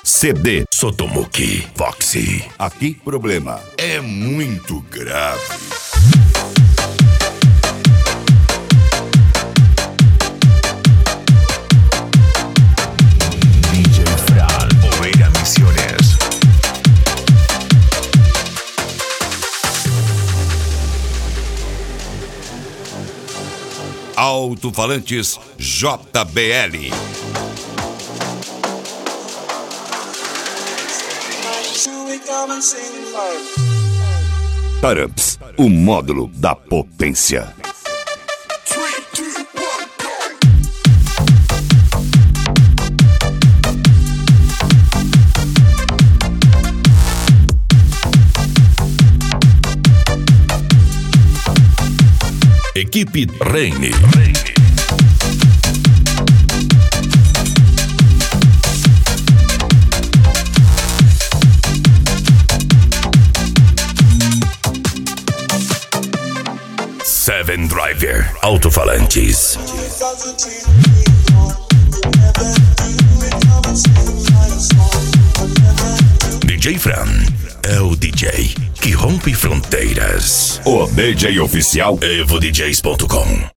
CD. Sotomuki Voxy. Aqui, problema É muito grave. DJ Fran, Oveira Misiones. Alto-falantes JBL. Taramps, o módulo da potência. Equipe Reine. Seven Driver Alto-falantes. DJ Fran é o DJ que rompe fronteiras. O DJ oficial EvoDJs.com